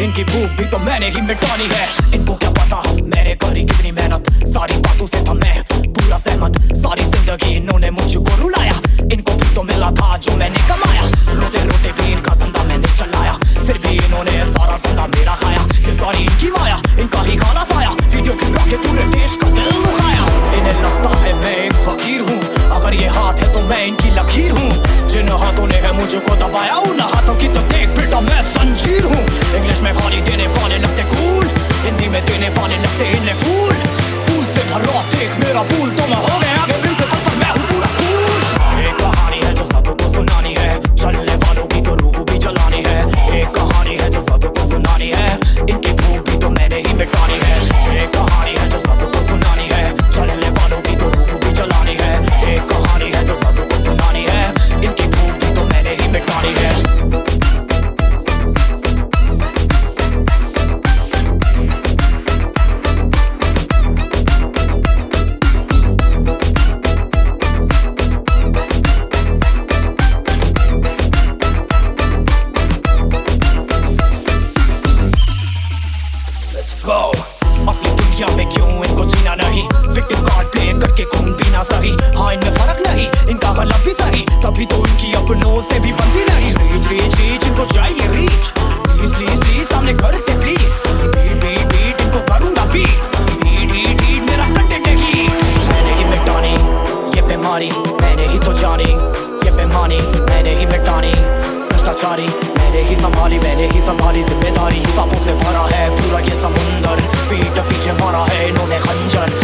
इनकी भूख भी तो मैंने ही मिटानी है। इनको क्या पता मैंने करी कितनी मेहनत, सारी बातों से था मैं पूरा सहमत। सारी जिंदगी इन्होंने मुझको रुलाया, इनको भी तो मिला था जो मैंने कमाया। रोते रोते भी इनका धंधा मैंने चलाया, फिर भी इन्होंने सारा धंधा मेरा खाया। ये सारी इनकी माया, इनका ही काला साया, वीडियो कैमरा के पूरे देश का दिल दुखाया। इन्हें लगता है मैं एक फकीर हूँ, अगर ये हाथ है तो मैं इनकी लकीर हूँ। जिन हाथों ने है मुझको दबाया, उन हाथों की तो देख बेटा मैं संजीर हूँ। इंग्लिश में गाली देने वाले लगते कूल, हिंदी में देने वाले लगते इन्हें फूल। फूल से भरा देख मेरा फूल, तो मैं हो गया आगे प्रिंसिपल पर मैं हूँ पूरा स्कूल। एक कहानी है जो सबको सुनानी है, चलने वालों की तो रूह भी जलानी है। एक कहानी है जो सबको सुनानी है, इनकी भूख भी तो मैंने ही मिटानी है। एक कहानी है जो सबको सुनानी है, चलने वालों की तो रूह भी जलानी है। एक कहानी है जो सबको सुनानी है, इनकी भूख भी तो मैंने ही मिटानी है। असली दुनिया में क्यों इनको जीना नहीं, विक्टिम कार्ड प्ले करके खून पीना सही। हाँ इनमें फर्क नहीं, इनका गलत भी सही, तभी तो इनकी अपनों से भी बनती नहीं। रीच रीच रीच इनको चाहिए रीच, प्लीज प्लीज प्लीज सामने करते प्लीज। बीट बीट बीट इनको करूंगा बीट, बीट बीट बीट मेरा कंटेंट है ही। मैंने ही मिटानी ये बीमारी, मैंने ही तो जानी ये बेमानी, मैंने ही मिटानी भ्रष्टाचारी। मैंने ही संभाली जिम्मेदारी, सांपों से भरा है पूरा ये समुंदर, पीठ पीछे मारा है इन्होंने खंजर।